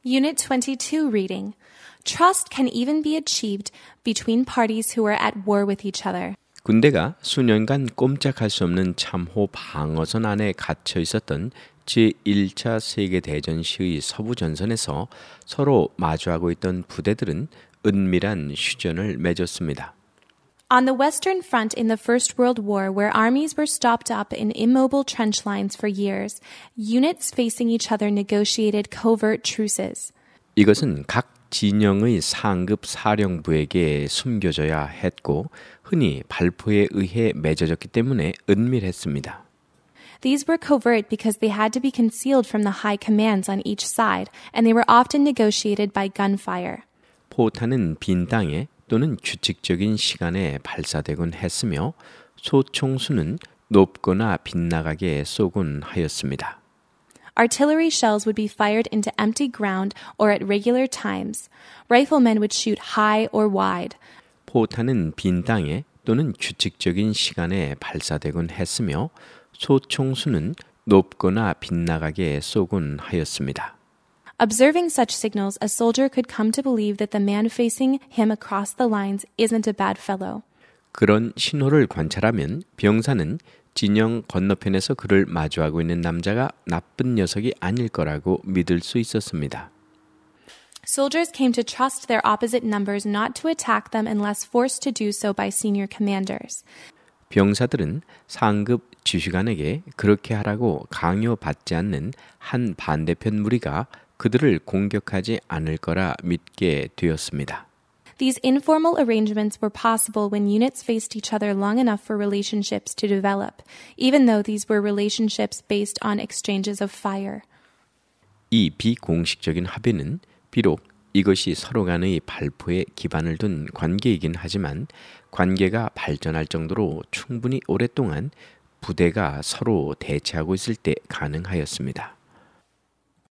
Unit 22 reading. Trust can even be achieved between parties who are at war with each other. 군대가 수년간 꼼짝할 수 없는 참호 방어선 안에 갇혀 있었던 제1차 세계대전 시의 서부 전선에서 서로 마주하고 있던 부대들은 은밀한 휴전을 맺었습니다. On the Western Front in the First World War, where armies were stopped up in immobile trench lines for years, units facing each other negotiated covert truces. 이것은 각 진영의 상급 사령부에게 숨겨져야 했고 흔히 발포에 의해 맺어졌기 때문에 은밀했습니다. These were covert because they had to be concealed from the high commands on each side, and they were often negotiated by gunfire. 포탄은 빈 땅에 또는 규칙적인 시간에 발사되곤 했으며 소총수는 높거나 빗나가게 쏘곤 하였습니다. Artillery shells would be fired into empty ground or at regular times. Riflemen would shoot high or wide. 포탄은 빈 땅에 또는 규칙적인 시간에 발사되곤 했으며 소총수는 높거나 빗나가게 쏘곤 하였습니다. Observing such signals, a soldier could come to believe that the man facing him across the lines isn't a bad fellow. 그런 신호를 관찰하면 병사는 진영 건너편에서 그를 마주하고 있는 남자가 나쁜 녀석이 아닐 거라고 믿을 수 있었습니다. Soldiers came to trust their opposite numbers not to attack them unless forced to do so by senior commanders. 병사들은 상급 지휘관에게 그렇게 하라고 강요받지 않는 한 반대편 무리가 그들을 공격하지 않을 거라 믿게 되었습니다. These informal arrangements were possible when units faced each other long enough for relationships to develop, even though these were relationships based on exchanges of fire. 이 비공식적인 합의는 비록 이것이 서로 간의 발포에 기반을 둔 관계이긴 하지만 관계가 발전할 정도로 충분히 오랫동안 부대가 서로 대치하고 있을 때 가능하였습니다.